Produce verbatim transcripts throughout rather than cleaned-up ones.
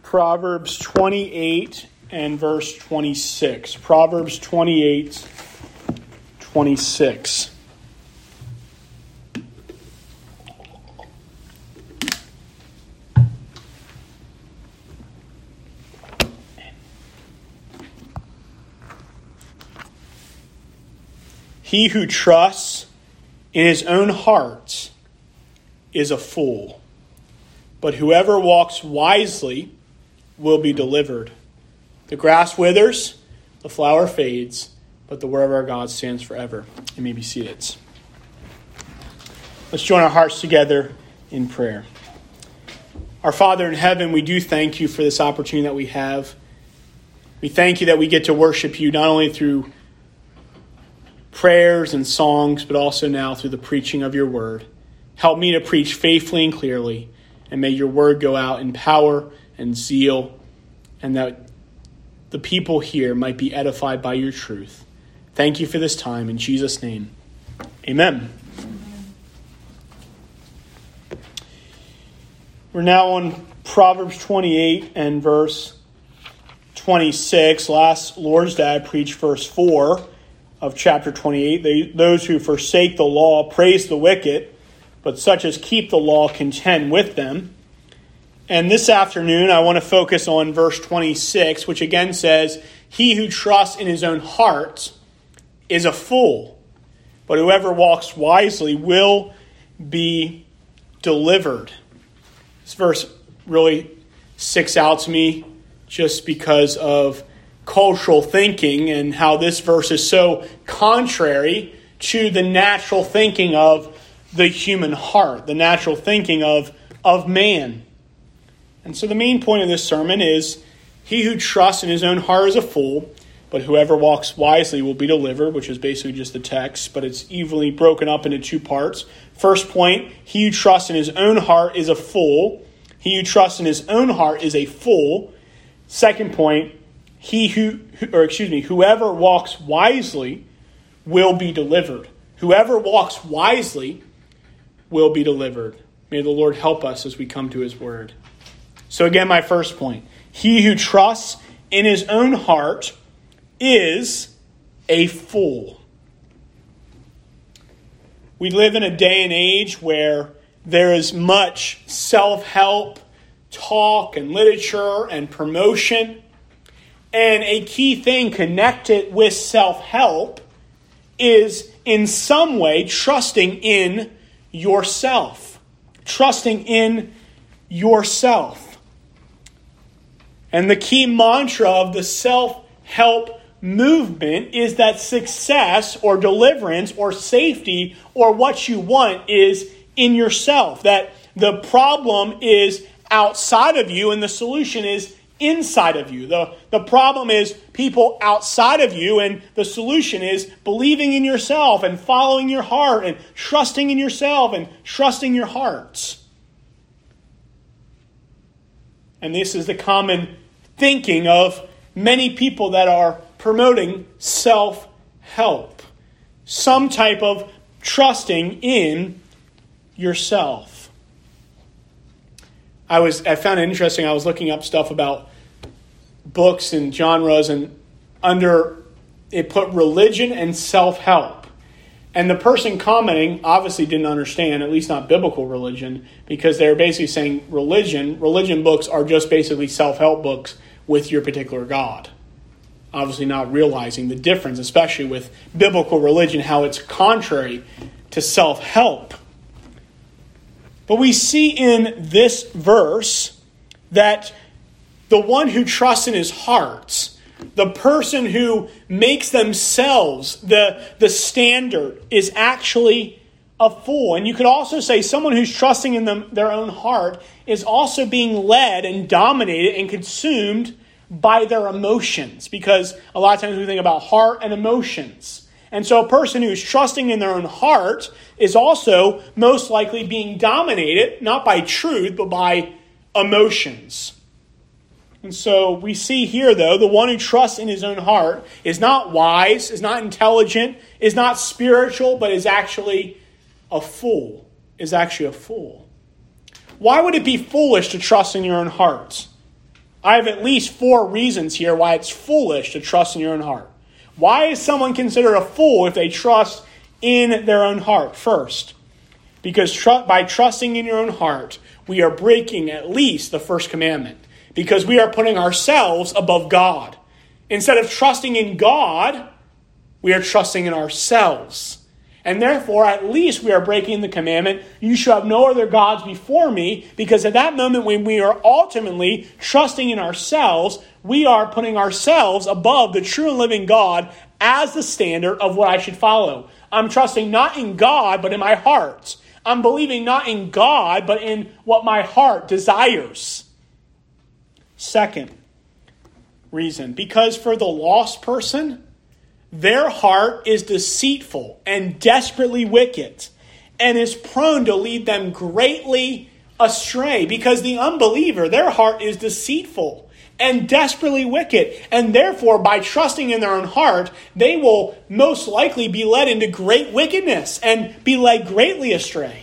Proverbs twenty-eight and verse twenty-six. Proverbs twenty-eight, twenty-six. He who trusts in his own heart is a fool, but whoever walks wisely will be delivered. The grass withers, the flower fades, but the word of our God stands forever. You may be seated. Let's join our hearts together in prayer. Our Father in heaven, we do thank you for this opportunity that we have. We thank you that we get to worship you not only through prayers and songs, but also now through the preaching of your word. Help me to preach faithfully and clearly, and may your word go out in power and zeal, and that the people here might be edified by your truth. Thank you for this time. In Jesus' name, amen. We're now on Proverbs twenty-eight and verse twenty-six. Last Lord's Day, I preached verse four of chapter twenty-eight. They, those who forsake the law praise the wicked, but such as keep the law contend with them. And this afternoon, I want to focus on verse twenty-six, which again says, he who trusts in his own heart is a fool, but whoever walks wisely will be delivered. This verse really sticks out to me just because of cultural thinking and how this verse is so contrary to the natural thinking of the human heart, the natural thinking of, of man. And so the main point of this sermon is, he who trusts in his own heart is a fool, but whoever walks wisely will be delivered, which is basically just the text, but it's evenly broken up into two parts. First point, he who trusts in his own heart is a fool. He who trusts in his own heart is a fool. Second point, he who, or excuse me, whoever walks wisely will be delivered. Whoever walks wisely will be delivered. May the Lord help us as we come to his word. So again, my first point, he who trusts in his own heart is a fool. We live in a day and age where there is much self-help talk and literature and promotion. And a key thing connected with self-help is in some way trusting in yourself. Trusting in yourself. And the key mantra of the self-help movement is that success or deliverance or safety or what you want is in yourself. That the problem is outside of you and the solution is inside of you. The, the problem is people outside of you, and the solution is believing in yourself and following your heart and trusting in yourself and trusting your hearts. And this is the common thinking of many people that are promoting self-help. Some type of trusting in yourself. I was I found it interesting. I was looking up stuff about books and genres, and under it put religion and self-help. And the person commenting obviously didn't understand, at least not biblical religion, because they were basically saying religion, religion books are just basically self-help books with your particular God. Obviously not realizing the difference, especially with biblical religion, how it's contrary to self-help. But we see in this verse that the one who trusts in his heart, the person who makes themselves the, the standard, is actually a fool. And you could also say someone who's trusting in them, their own heart is also being led and dominated and consumed by their emotions. Because a lot of times we think about heart and emotions. And so a person who's trusting in their own heart is also most likely being dominated, not by truth, but by emotions. And so we see here, though, the one who trusts in his own heart is not wise, is not intelligent, is not spiritual, but is actually a fool. Is actually a fool. Why would it be foolish to trust in your own heart? I have at least four reasons here why it's foolish to trust in your own heart. Why is someone considered a fool if they trust in their own heart? First, because tr- by trusting in your own heart, we are breaking at least the first commandment. Because we are putting ourselves above God. Instead of trusting in God, we are trusting in ourselves. And therefore, at least we are breaking the commandment, you shall have no other gods before me, because at that moment when we are ultimately trusting in ourselves, we are putting ourselves above the true and living God as the standard of what I should follow. I'm trusting not in God, but in my heart. I'm believing not in God, but in what my heart desires. Second reason, because for the lost person, their heart is deceitful and desperately wicked and is prone to lead them greatly astray. Because the unbeliever, their heart is deceitful and desperately wicked. And therefore, by trusting in their own heart, they will most likely be led into great wickedness and be led greatly astray.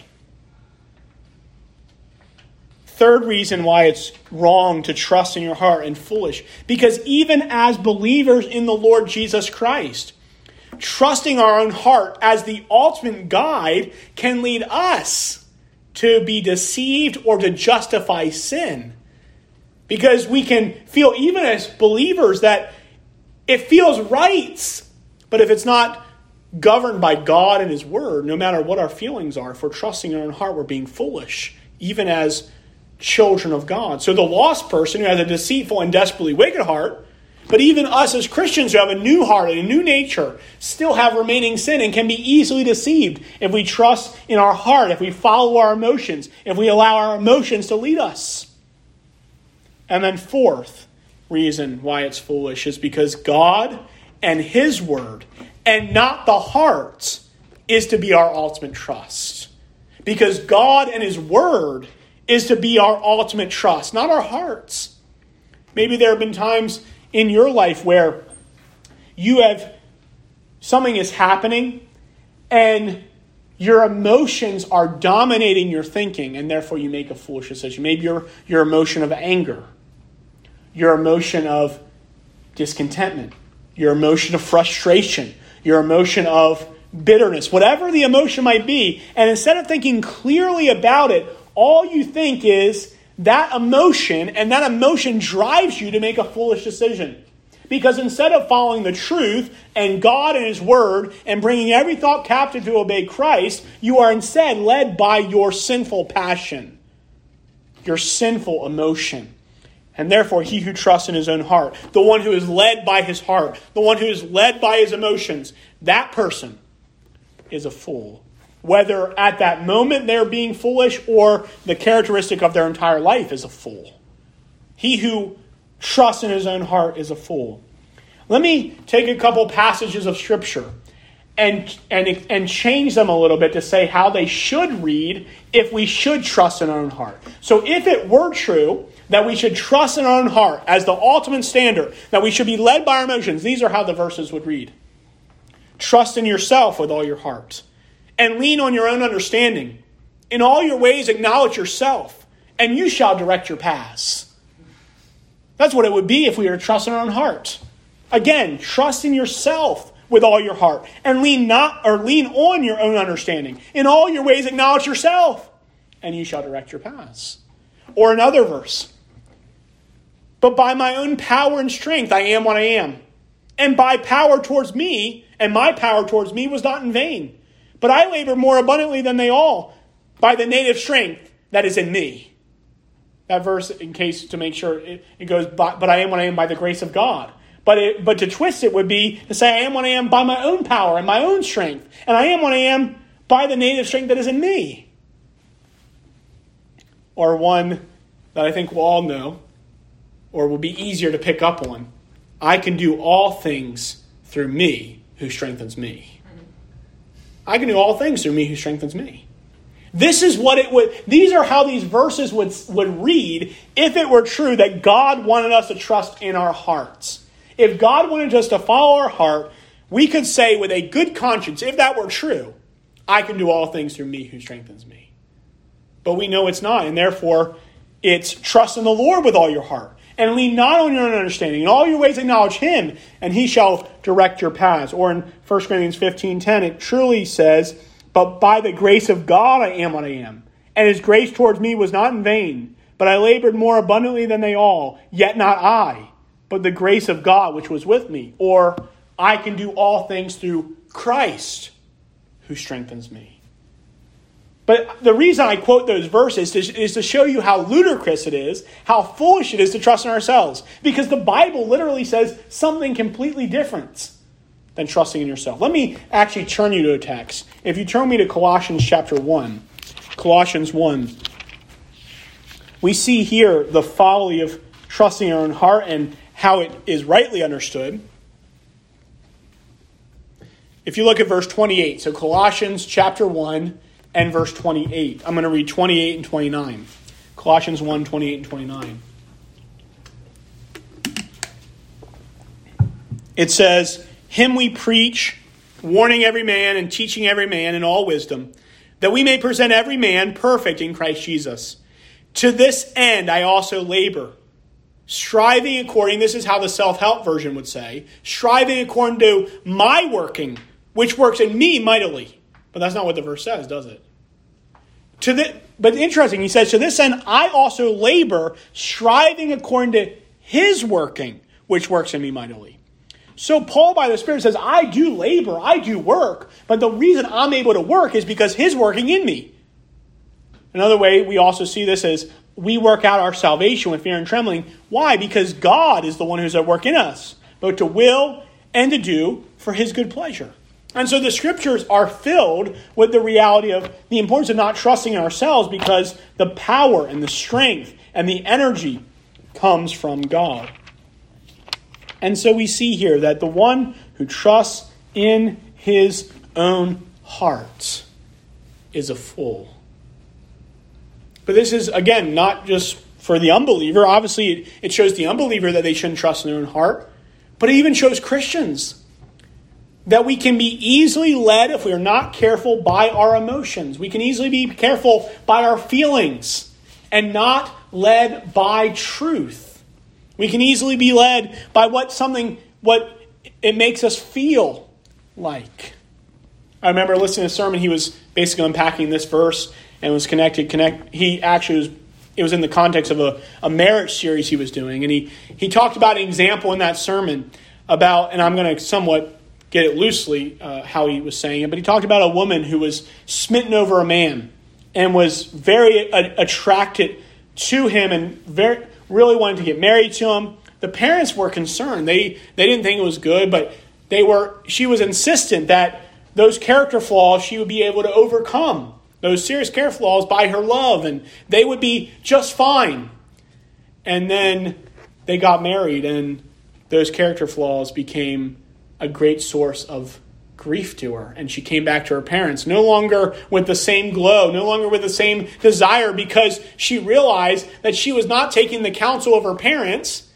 Third reason why it's wrong to trust in your heart and foolish. Because even as believers in the Lord Jesus Christ, trusting our own heart as the ultimate guide can lead us to be deceived or to justify sin. Because we can feel, even as believers, that it feels right. But if it's not governed by God and His Word, no matter what our feelings are, if we're trusting in our own heart, we're being foolish, even as children of God. So the lost person who has a deceitful and desperately wicked heart, but even us as Christians who have a new heart and a new nature, still have remaining sin and can be easily deceived if we trust in our heart, if we follow our emotions, if we allow our emotions to lead us. And then fourth reason why it's foolish is because God and His Word and not the heart is to be our ultimate trust. Because God and His Word is to be our ultimate trust, not our hearts. Maybe there have been times in your life where you have, something is happening and your emotions are dominating your thinking, and therefore you make a foolish decision. Maybe your, your emotion of anger, your emotion of discontentment, your emotion of frustration, your emotion of bitterness, whatever the emotion might be. And instead of thinking clearly about it, all you think is that emotion, and that emotion drives you to make a foolish decision. Because instead of following the truth and God and His Word and bringing every thought captive to obey Christ, you are instead led by your sinful passion, your sinful emotion. And therefore, he who trusts in his own heart, the one who is led by his heart, the one who is led by his emotions, that person is a fool. Whether at that moment they're being foolish or the characteristic of their entire life is a fool. He who trusts in his own heart is a fool. Let me take a couple passages of Scripture and, and, and change them a little bit to say how they should read if we should trust in our own heart. So if it were true that we should trust in our own heart as the ultimate standard, that we should be led by our emotions, these are how the verses would read. Trust in yourself with all your heart, and lean on your own understanding. In all your ways acknowledge yourself, and you shall direct your paths. That's what it would be if we were to trust in our own heart. Again, trust in yourself with all your heart, and lean not or lean on your own understanding. In all your ways acknowledge yourself, and you shall direct your paths. Or another verse. But by my own power and strength I am what I am. And by power towards me, and my power towards me was not in vain. But I labor more abundantly than they all by the native strength that is in me. That verse, in case to make sure, it, it goes, but, but I am what I am by the grace of God. But it, but to twist it would be to say I am what I am by my own power and my own strength. And I am what I am by the native strength that is in me. Or one that I think we'll all know, or will be easier to pick up on. I can do all things through me who strengthens me. I can do all things through me who strengthens me. This is what it would, these are how these verses would, would read if it were true that God wanted us to trust in our hearts. If God wanted us to follow our heart, we could say with a good conscience, if that were true, I can do all things through me who strengthens me. But we know it's not, and therefore it's trust in the Lord with all your heart. and lean not on your own understanding. In all your ways acknowledge him, and he shall direct your paths. Or in First Corinthians fifteen ten, it truly says, but by the grace of God I am what I am. And his grace towards me was not in vain, but I labored more abundantly than they all, yet not I, but the grace of God which was with me. Or I can do all things through Christ who strengthens me. But the reason I quote those verses is, is to show you how ludicrous it is, how foolish it is to trust in ourselves. Because the Bible literally says something completely different than trusting in yourself. Let me actually turn you to a text. If you turn me to Colossians chapter one, Colossians one, we see here the folly of trusting our own heart and how it is rightly understood. If you look at verse twenty-eight, so Colossians chapter one and verse twenty-eight. I'm going to read twenty-eight and twenty-nine. Colossians one, twenty-eight and twenty-nine. It says, him we preach, warning every man and teaching every man in all wisdom, that we may present every man perfect in Christ Jesus. To this end I also labor, striving according, this is how the self-help version would say, striving according to my working, which works in me mightily. But that's not what the verse says, does it? To the, but interesting, he says, to this end I also labor, striving according to his working, which works in me mightily. So Paul, by the Spirit, says, I do labor, I do work, but the reason I'm able to work is because his working in me. Another way we also see this is we work out our salvation with fear and trembling. Why? Because God is the one who's at work in us, both to will and to do for his good pleasure. And so the scriptures are filled with the reality of the importance of not trusting in ourselves, because the power and the strength and the energy comes from God. And so we see here that the one who trusts in his own heart is a fool. But this is, again, not just for the unbeliever. Obviously, it shows the unbeliever that they shouldn't trust in their own heart. But it even shows Christians that we can be easily led, if we are not careful, by our emotions. We can easily be careful by our feelings and not led by truth. We can easily be led by what something, what it makes us feel like. I remember listening to a sermon. He was basically unpacking this verse and was connected. Connect. He actually was. It was in the context of a, a marriage series he was doing, and he he talked about an example in that sermon about, and I'm going to somewhat get it loosely uh, how he was saying it, but he talked about a woman who was smitten over a man and was very a- attracted to him and very really wanted to get married to him. The parents were concerned. They they didn't think it was good, but they were. She was insistent that those character flaws she would be able to overcome, those serious character flaws, by her love, and they would be just fine. And then they got married, and those character flaws became a great source of grief to her. And she came back to her parents, no longer with the same glow, no longer with the same desire, because she realized that she was not taking the counsel of her parents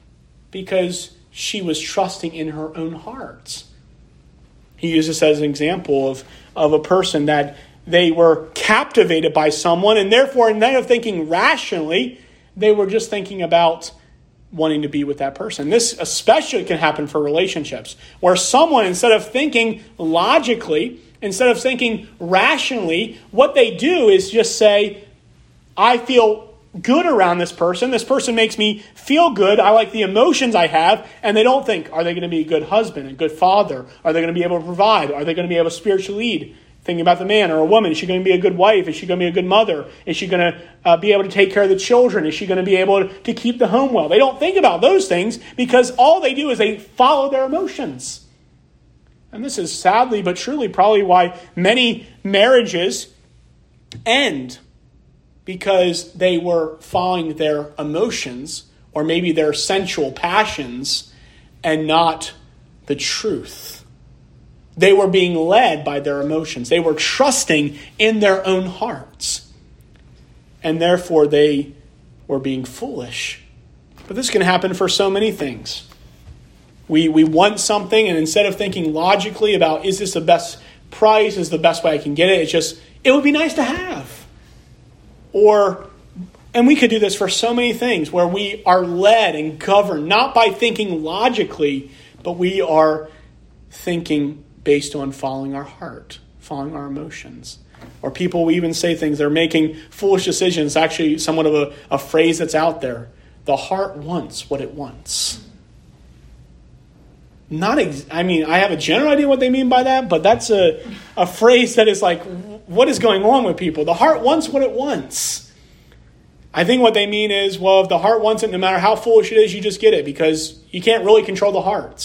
because she was trusting in her own heart. He uses this as an example of, of a person that they were captivated by someone, and therefore, instead of thinking rationally, they were just thinking about wanting to be with that person. This especially can happen for relationships, where someone, instead of thinking logically, instead of thinking rationally, what they do is just say, I feel good around this person. This person makes me feel good. I like the emotions I have. And they don't think, are they going to be a good husband, a good father? Are they going to be able to provide? Are they going to be able to spiritually lead? Thinking about the man or a woman. Is she going to be a good wife? Is she going to be a good mother? Is she going to uh, be able to take care of the children? Is she going to be able to, to keep the home well? They don't think about those things because all they do is they follow their emotions. And this is sadly but truly probably why many marriages end, because they were following their emotions or maybe their sensual passions and not the truth. They were being led by their emotions. They were trusting in their own hearts. And therefore they were being foolish. But this can happen for so many things. We we want something, and instead of thinking logically about, is this the best price, is the best way I can get it, it's just, it would be nice to have. Or And we could do this for so many things where we are led and governed, not by thinking logically, but we are thinking based on following our heart, following our emotions. Or people will even say things, they're making foolish decisions, actually somewhat of a, a phrase that's out there. The heart wants what it wants. Not, ex- I mean, I have a general idea what they mean by that, but that's a, a phrase that is like, what is going on with people? The heart wants what it wants. I think what they mean is, well, if the heart wants it, no matter how foolish it is, you just get it because you can't really control the heart.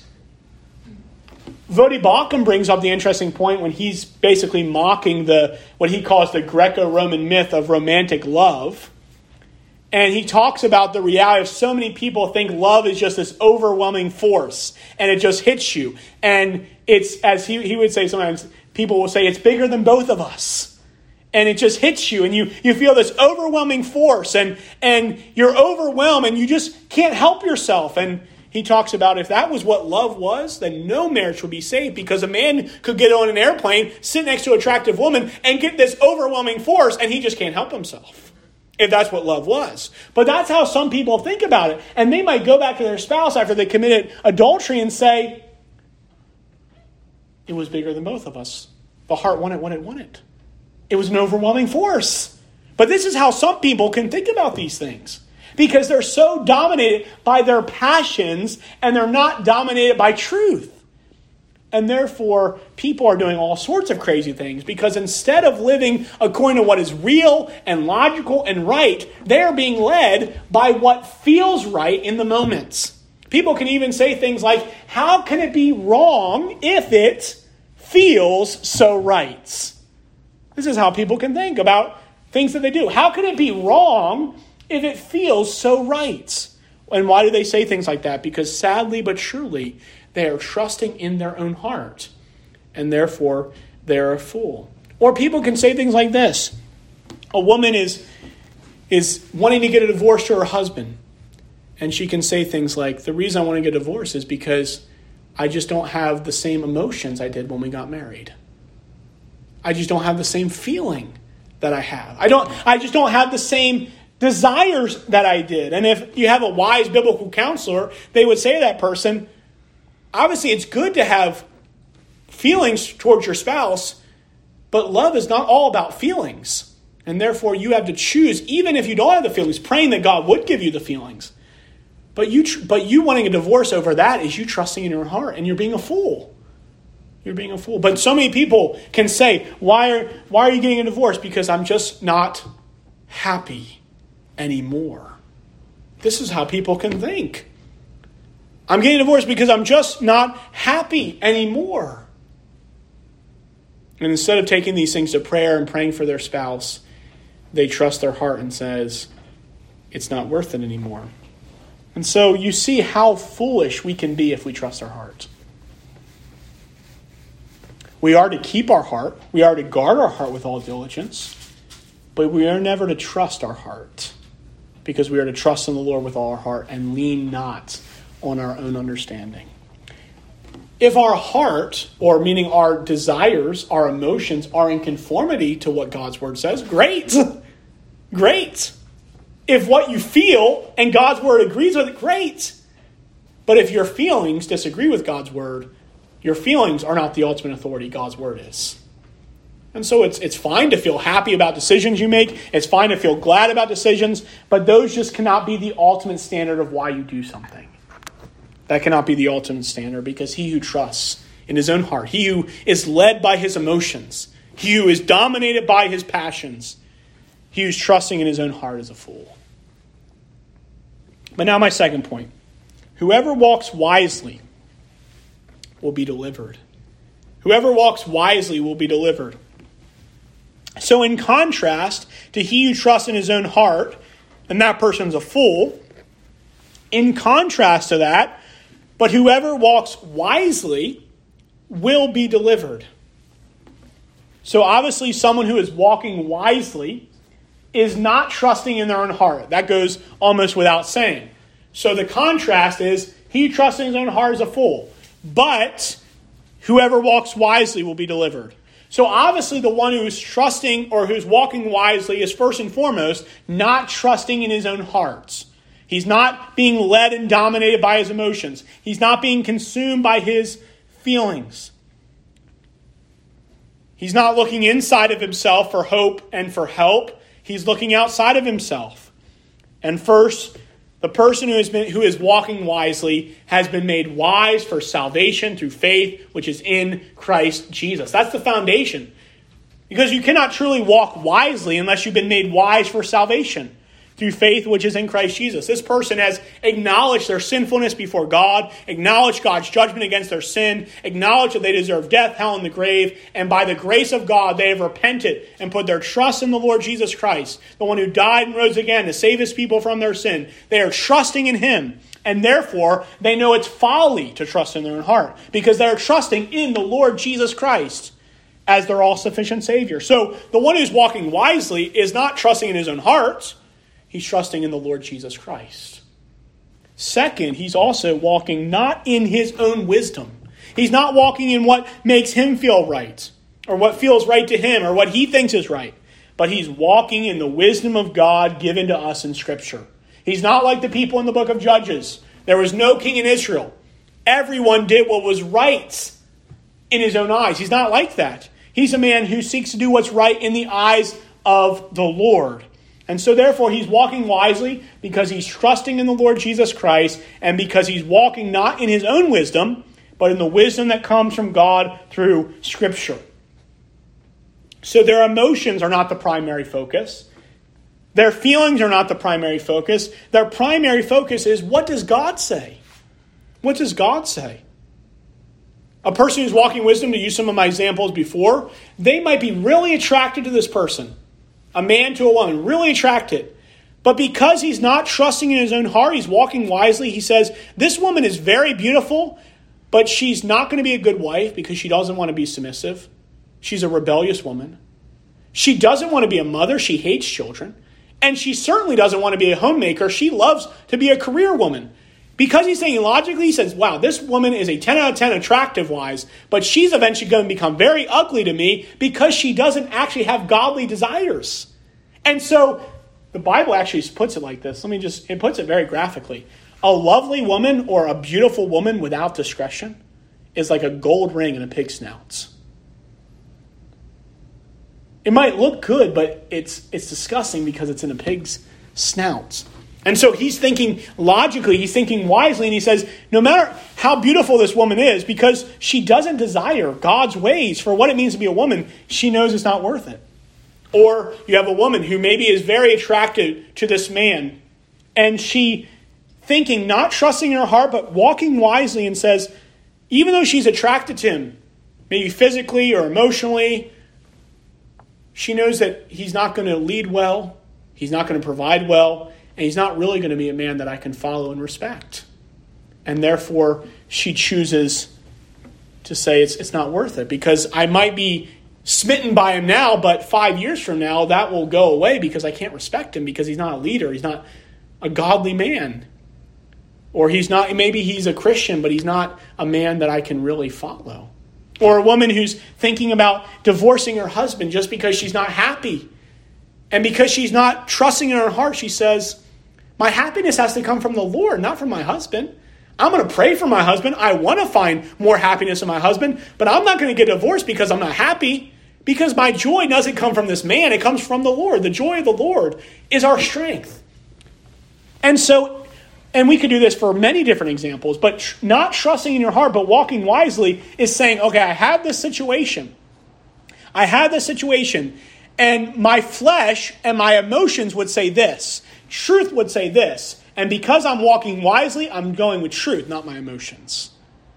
Voddie Baucham brings up the interesting point when he's basically mocking the what he calls the Greco-Roman myth of romantic love. And he talks about the reality of so many people think love is just this overwhelming force and it just hits you. And it's, as he, he would say sometimes, people will say it's bigger than both of us. And it just hits you and you, you feel this overwhelming force and, and you're overwhelmed and you just can't help yourself. And he talks about if that was what love was, then no marriage would be safe because a man could get on an airplane, sit next to an attractive woman and get this overwhelming force and he just can't help himself. If that's what love was. But that's how some people think about it. And they might go back to their spouse after they committed adultery and say, it was bigger than both of us. The heart wanted what it wanted. It was an overwhelming force. But this is how some people can think about these things. Because they're so dominated by their passions and they're not dominated by truth. And therefore, people are doing all sorts of crazy things because instead of living according to what is real and logical and right, they are being led by what feels right in the moments. People can even say things like, how can it be wrong if it feels so right? This is how people can think about things that they do. How can it be wrong if it feels so right? And why do they say things like that? Because sadly but truly, they are trusting in their own heart, and therefore they're a fool. Or people can say things like this. A woman is, is wanting to get a divorce to her husband, and she can say things like, the reason I want to get a divorce is because I just don't have the same emotions I did when we got married. I just don't have the same feeling that I have. I don't. I just don't have the same desires that I did. And if you have a wise biblical counselor, they would say to that person, obviously it's good to have feelings towards your spouse, but love is not all about feelings. And therefore you have to choose, even if you don't have the feelings, praying that God would give you the feelings. But you, tr- but you wanting a divorce over that is you trusting in your heart, and you're being a fool. You're being a fool. But so many people can say, why are, why are you getting a divorce? Because I'm just not happy anymore. This is how people can think. I'm getting divorced because I'm just not happy anymore. And instead of taking these things to prayer and praying for their spouse, they trust their heart and says, it's not worth it anymore. And so you see how foolish we can be if we trust our heart. We are to keep our heart. We are to guard our heart with all diligence. But we are never to trust our heart, because we are to trust in the Lord with all our heart and lean not on our own understanding. If our heart, or meaning our desires, our emotions, are in conformity to what God's word says, great. Great. If what you feel and God's word agrees with it, great. But if your feelings disagree with God's word, your feelings are not the ultimate authority. God's word is. And so it's it's fine to feel happy about decisions you make. It's fine to feel glad about decisions. But those just cannot be the ultimate standard of why you do something. That cannot be the ultimate standard, because he who trusts in his own heart, he who is led by his emotions, he who is dominated by his passions, he who's trusting in his own heart is a fool. But now my second point. Whoever walks wisely will be delivered. Whoever walks wisely will be delivered. So in contrast to he who trusts in his own heart, and that person's a fool, in contrast to that, but whoever walks wisely will be delivered. So obviously someone who is walking wisely is not trusting in their own heart. That goes almost without saying. So the contrast is he who trusts in his own heart is a fool. But whoever walks wisely will be delivered. So obviously the one who is trusting or who's walking wisely is first and foremost not trusting in his own heart. He's not being led and dominated by his emotions. He's not being consumed by his feelings. He's not looking inside of himself for hope and for help. He's looking outside of himself. And first, the person who has been who is walking wisely has been made wise for salvation through faith, which is in Christ Jesus. That's the foundation. Because you cannot truly walk wisely unless you've been made wise for salvation through faith, which is in Christ Jesus. This person has acknowledged their sinfulness before God, acknowledged God's judgment against their sin, acknowledged that they deserve death, hell, and the grave, and by the grace of God, they have repented and put their trust in the Lord Jesus Christ, the one who died and rose again to save his people from their sin. They are trusting in him, and therefore, they know it's folly to trust in their own heart, because they are trusting in the Lord Jesus Christ as their all-sufficient Savior. So, the one who's walking wisely is not trusting in his own heart. He's trusting in the Lord Jesus Christ. Second, he's also walking not in his own wisdom. He's not walking in what makes him feel right, or what feels right to him, or what he thinks is right. But he's walking in the wisdom of God given to us in Scripture. He's not like the people in the book of Judges. There was no king in Israel. Everyone did what was right in his own eyes. He's not like that. He's a man who seeks to do what's right in the eyes of the Lord. And so therefore he's walking wisely because he's trusting in the Lord Jesus Christ, and because he's walking not in his own wisdom, but in the wisdom that comes from God through Scripture. So their emotions are not the primary focus. Their feelings are not the primary focus. Their primary focus is, what does God say? What does God say? A person who's walking wisdom, to use some of my examples before, they might be really attracted to this person. A man to a woman, really attracted. But because he's not trusting in his own heart, he's walking wisely. He says, this woman is very beautiful, but she's not going to be a good wife because she doesn't want to be submissive. She's a rebellious woman. She doesn't want to be a mother. She hates children. And she certainly doesn't want to be a homemaker. She loves to be a career woman. Because he's saying logically, he says, wow, this woman is a ten out of ten attractive-wise, but she's eventually going to become very ugly to me because she doesn't actually have godly desires. And so the Bible actually puts it like this. Let me just, it puts it very graphically. A lovely woman or a beautiful woman without discretion is like a gold ring in a pig's snout. It might look good, but it's it's disgusting because it's in a pig's snout. And so he's thinking logically, he's thinking wisely, and he says, no matter how beautiful this woman is, because she doesn't desire God's ways for what it means to be a woman, she knows it's not worth it. Or you have a woman who maybe is very attracted to this man, and she thinking, not trusting in her heart, but walking wisely, and says, even though she's attracted to him, maybe physically or emotionally, she knows that he's not going to lead well, he's not going to provide well, and he's not really going to be a man that I can follow and respect. And therefore, she chooses to say it's it's not worth it, because I might be smitten by him now, but five years from now, that will go away because I can't respect him because he's not a leader. He's not a godly man. Or he's not, maybe he's a Christian, but he's not a man that I can really follow. Or a woman who's thinking about divorcing her husband just because she's not happy. And because she's not trusting in her heart, she says, my happiness has to come from the Lord, not from my husband. I'm going to pray for my husband. I want to find more happiness in my husband, but I'm not going to get divorced because I'm not happy, because my joy doesn't come from this man. It comes from the Lord. The joy of the Lord is our strength. And so, and we could do this for many different examples, but tr- not trusting in your heart, but walking wisely is saying, okay, I have this situation. I have this situation, and my flesh and my emotions would say this. Truth would say this. And because I'm walking wisely, I'm going with truth, not my emotions.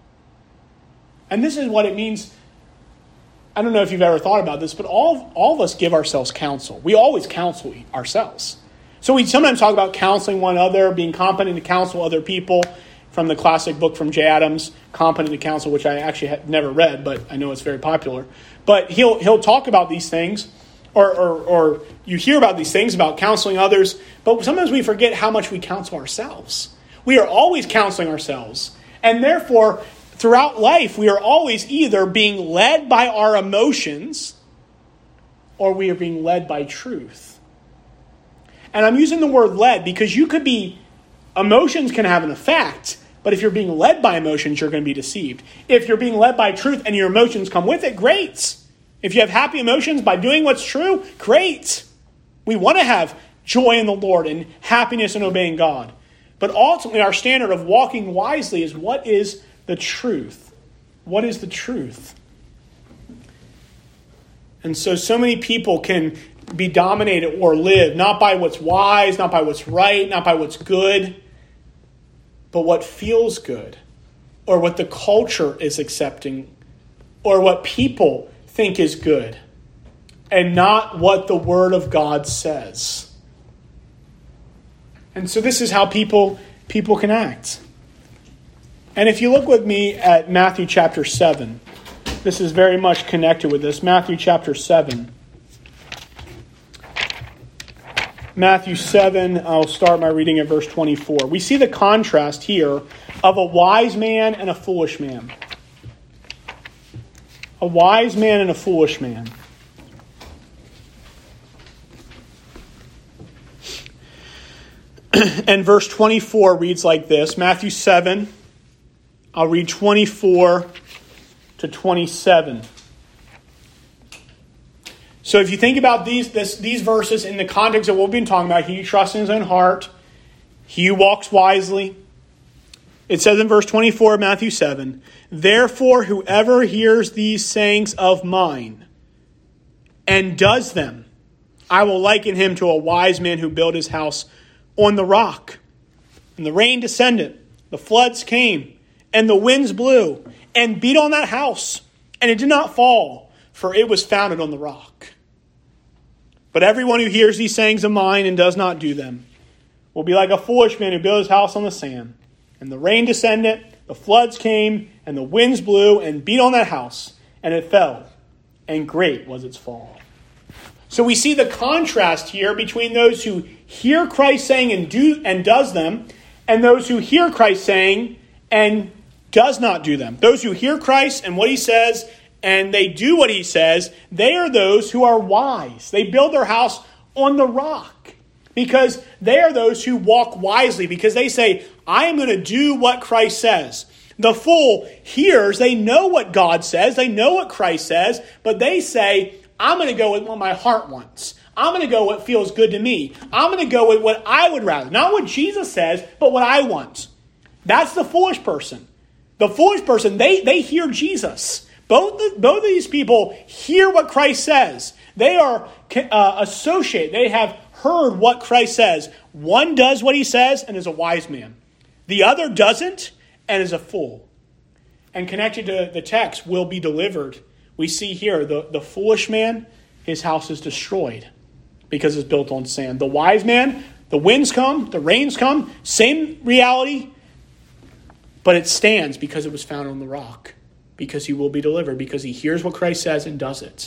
And this is what it means. I don't know if you've ever thought about this, but all, all of us give ourselves counsel. We always counsel ourselves. So we sometimes talk about counseling one another, being competent to counsel other people, from the classic book from Jay Adams, Competent to Counsel, which I actually have never read, but I know it's very popular. But he'll he'll talk about these things. Or, or or you hear about these things, about counseling others, but sometimes we forget how much we counsel ourselves. We are always counseling ourselves. And therefore, throughout life, we are always either being led by our emotions or we are being led by truth. And I'm using the word led because you could be, emotions can have an effect, but if you're being led by emotions, you're going to be deceived. If you're being led by truth and your emotions come with it, great. If you have happy emotions by doing what's true, great. We want to have joy in the Lord and happiness in obeying God. But ultimately, our standard of walking wisely is what is the truth? What is the truth? And so, so many people can be dominated or live not by what's wise, not by what's right, not by what's good, but what feels good, or what the culture is accepting, or what people think is good, and not what the Word of God says. And so this is how people, people can act. And if you look with me at Matthew chapter seven, this is very much connected with this. Matthew chapter seven. Matthew seven, I'll start my reading at verse twenty-four. We see the contrast here of a wise man and a foolish man. A wise man and a foolish man. And verse twenty-four reads like this. Matthew seven, I'll read twenty-four to twenty-seven. So if you think about these this, these verses in the context of what we've been talking about, he who trusts in his own heart, he who walks wisely. It says in verse twenty-four of Matthew seven, therefore whoever hears these sayings of mine and does them, I will liken him to a wise man who built his house on the rock. And the rain descended, the floods came, and the winds blew and beat on that house, and it did not fall, for it was founded on the rock. But everyone who hears these sayings of mine and does not do them will be like a foolish man who built his house on the sand. And the rain descended, the floods came, and the winds blew and beat on that house, and it fell, and great was its fall. So we see the contrast here between those who hear Christ saying and do and does them, and those who hear Christ saying and does not do them. Those who hear Christ and what he says and they do what he says, they are those who are wise. They build their house on the rock because they are those who walk wisely, because they say, I am going to do what Christ says. The fool hears, they know what God says, they know what Christ says, but they say, I'm going to go with what my heart wants. I'm going to go what feels good to me. I'm going to go with what I would rather. Not what Jesus says, but what I want. That's the foolish person. The foolish person, they, they hear Jesus. Both, the, both of these people hear what Christ says. They are uh, associated. They have heard what Christ says. One does what he says and is a wise man. The other doesn't and is a fool. And connected to the text, will be delivered. We see here the, the foolish man, his house is destroyed because it's built on sand. The wise man, the winds come, the rains come, same reality, but it stands because it was found on the rock. Because he will be delivered, because he hears what Christ says and does it.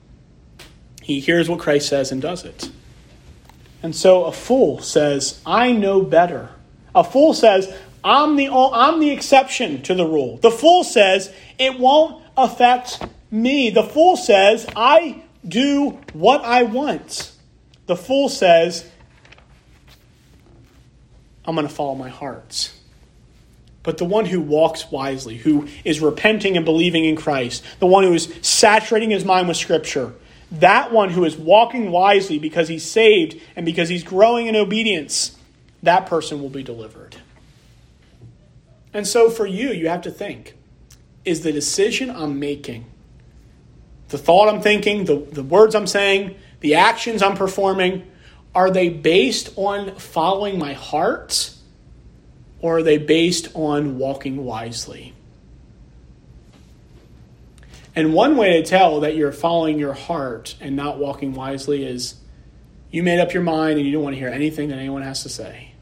He hears what Christ says and does it. And so a fool says, I know better. A fool says, I'm the, I'm the exception to the rule. The fool says, it won't affect me. The fool says, I do what I want. The fool says, I'm going to follow my heart. But the one who walks wisely, who is repenting and believing in Christ, the one who is saturating his mind with Scripture, that one who is walking wisely because he's saved and because he's growing in obedience, that person will be delivered. And so for you, you have to think, is the decision I'm making, the thought I'm thinking, the, the words I'm saying, the actions I'm performing, are they based on following my heart? Or are they based on walking wisely? And one way to tell that you're following your heart and not walking wisely is you made up your mind and you don't want to hear anything that anyone has to say.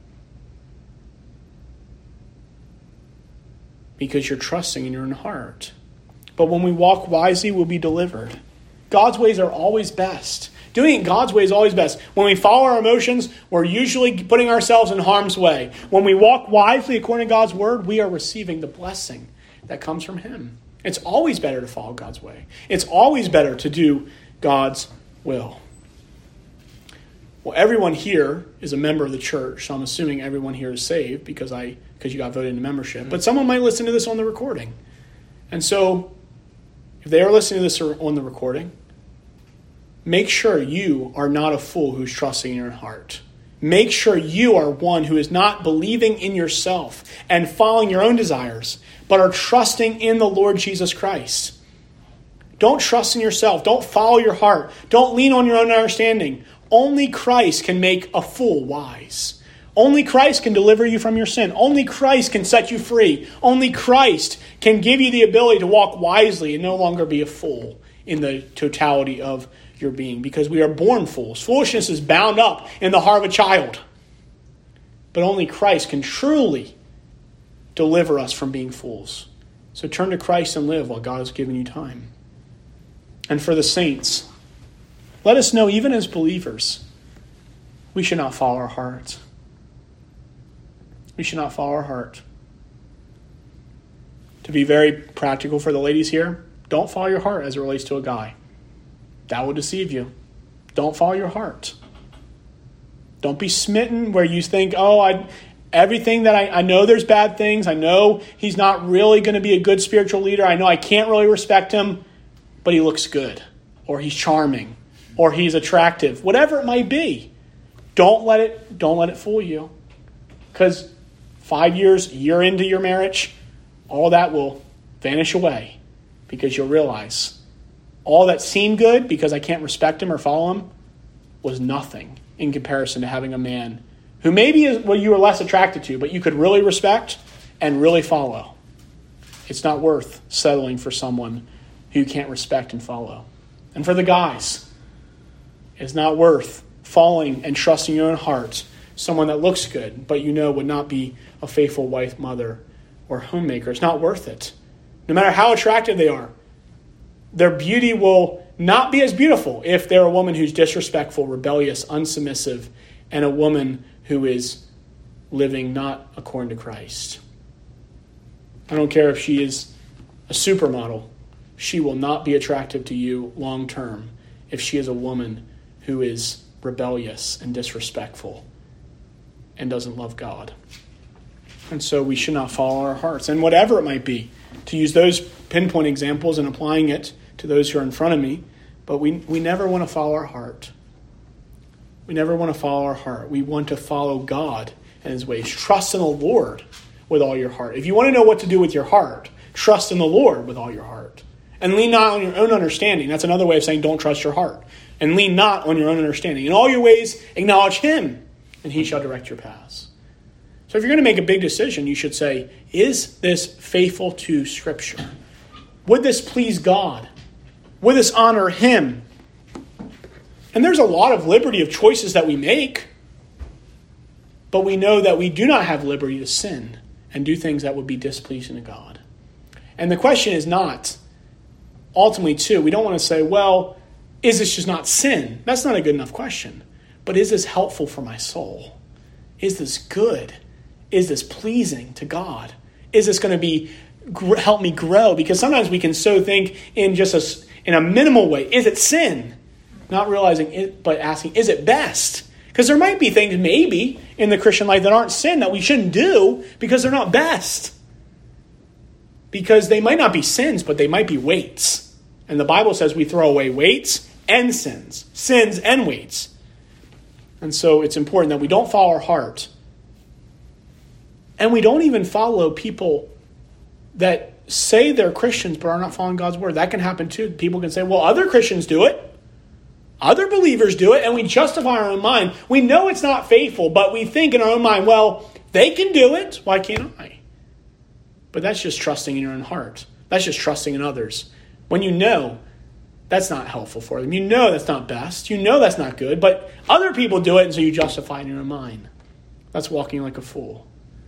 Because you're trusting in your own heart. But when we walk wisely, we'll be delivered. God's ways are always best. Doing it God's way is always best. When we follow our emotions, we're usually putting ourselves in harm's way. When we walk wisely according to God's word, we are receiving the blessing that comes from him. It's always better to follow God's way. It's always better to do God's will. Well, everyone here is a member of the church, so I'm assuming everyone here is saved because I because you got voted into membership. But someone might listen to this on the recording. And so, if they are listening to this on the recording, make sure you are not a fool who's trusting in your heart. Make sure you are one who is not believing in yourself and following your own desires, but are trusting in the Lord Jesus Christ. Don't trust in yourself. Don't follow your heart. Don't lean on your own understanding. Only Christ can make a fool wise. Only Christ can deliver you from your sin. Only Christ can set you free. Only Christ can give you the ability to walk wisely and no longer be a fool in the totality of your being, because we are born fools. Foolishness is bound up in the heart of a child. But only Christ can truly deliver us from being fools. So turn to Christ and live while God has given you time. And for the saints, let us know, even as believers, we should not follow our hearts. We should not follow our heart. To be very practical for the ladies here, don't follow your heart as it relates to a guy. That will deceive you. Don't follow your heart. Don't be smitten where you think, oh, I, everything that I, I know there's bad things. I know he's not really going to be a good spiritual leader. I know I can't really respect him, but he looks good, or he's charming, or he's attractive, whatever it might be. Don't let it, don't let it fool you. Because five years, a year into your marriage, all that will vanish away, because you'll realize all that seemed good because I can't respect him or follow him was nothing in comparison to having a man who maybe is what you were less attracted to, but you could really respect and really follow. It's not worth settling for someone who you can't respect and follow. And for the guys, it's not worth following and trusting your own heart someone that looks good, but you know would not be a faithful wife, mother, or homemaker. It's not worth it. No matter how attractive they are, their beauty will not be as beautiful if they're a woman who's disrespectful, rebellious, unsubmissive, and a woman who is living not according to Christ. I don't care if she is a supermodel. She will not be attractive to you long term if she is a woman who is rebellious and disrespectful and doesn't love God. And so we should not follow our hearts. And whatever it might be, to use those pinpoint examples and applying it to those who are in front of me, but we, we never want to follow our heart. We never want to follow our heart. We want to follow God and his ways. Trust in the Lord with all your heart. If you want to know what to do with your heart, trust in the Lord with all your heart. And lean not on your own understanding. That's another way of saying don't trust your heart. And lean not on your own understanding. In all your ways, acknowledge him, and he shall direct your paths. So if you're going to make a big decision, you should say, is this faithful to Scripture? Would this please God? Would this honor him? And there's a lot of liberty of choices that we make, but we know that we do not have liberty to sin and do things that would be displeasing to God. And the question is not, ultimately too, we don't want to say, well, is this just not sin? That's not a good enough question. But is this helpful for my soul? Is this good? Is this pleasing to God? Is this going to be help me grow? Because sometimes we can so think in just a, in a minimal way. Is it sin? Not realizing it, but asking, is it best? Because there might be things maybe in the Christian life that aren't sin that we shouldn't do because they're not best. Because they might not be sins, but they might be weights. And the Bible says we throw away weights and sins. Sins and weights. And so it's important that we don't follow our heart. And we don't even follow people that say they're Christians but are not following God's word. That can happen too. People can say, well, other Christians do it. Other believers do it. And we justify our own mind. We know it's not faithful, but we think in our own mind, well, they can do it. Why can't I? But that's just trusting in your own heart. That's just trusting in others. When you know that's not helpful for them. You know that's not best. You know that's not good. But other people do it, and so you justify it in your own mind. That's walking like a fool.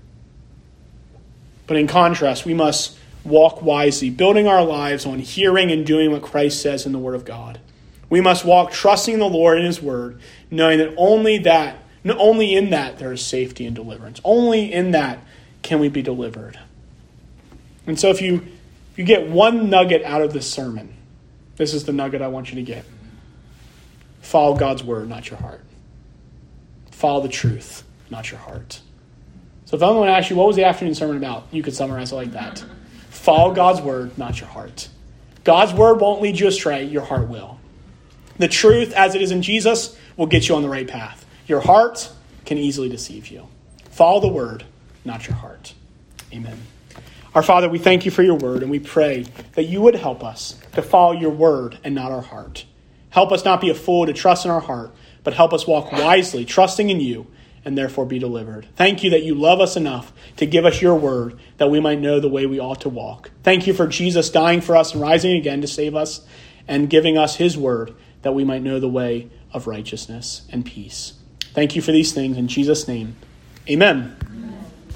But in contrast, we must walk wisely, building our lives on hearing and doing what Christ says in the Word of God. We must walk trusting in the Lord and his Word, knowing that only that, only in that there is safety and deliverance. Only in that can we be delivered. And so if you, if you get one nugget out of this sermon, this is the nugget I want you to get. Follow God's word, not your heart. Follow the truth, not your heart. So if anyone asks you, what was the afternoon sermon about? You could summarize it like that. Follow God's word, not your heart. God's word won't lead you astray. Your heart will. The truth, as it is in Jesus, will get you on the right path. Your heart can easily deceive you. Follow the word, not your heart. Amen. Our Father, we thank you for your word, and we pray that you would help us to follow your word and not our heart. Help us not be a fool to trust in our heart, but help us walk wisely, trusting in you, and therefore be delivered. Thank you that you love us enough to give us your word that we might know the way we ought to walk. Thank you for Jesus dying for us and rising again to save us and giving us his word that we might know the way of righteousness and peace. Thank you for these things in Jesus' name. Amen. Amen.